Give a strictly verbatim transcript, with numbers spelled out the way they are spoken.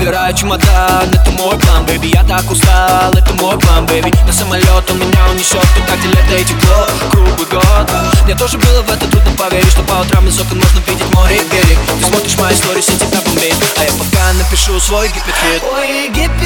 Собираю чемодан, это мой план, бэйби. Я так устал, это мой план, бэйби. На самолет он меня унесет туда, где лето и тепло круглый год. Мне тоже было в это трудно поверить, что по утрам из окон можно видеть море и берег. Ты смотришь мои истории, сентября бомбит, а я пока напишу свой гипер-хит. Ой, гипер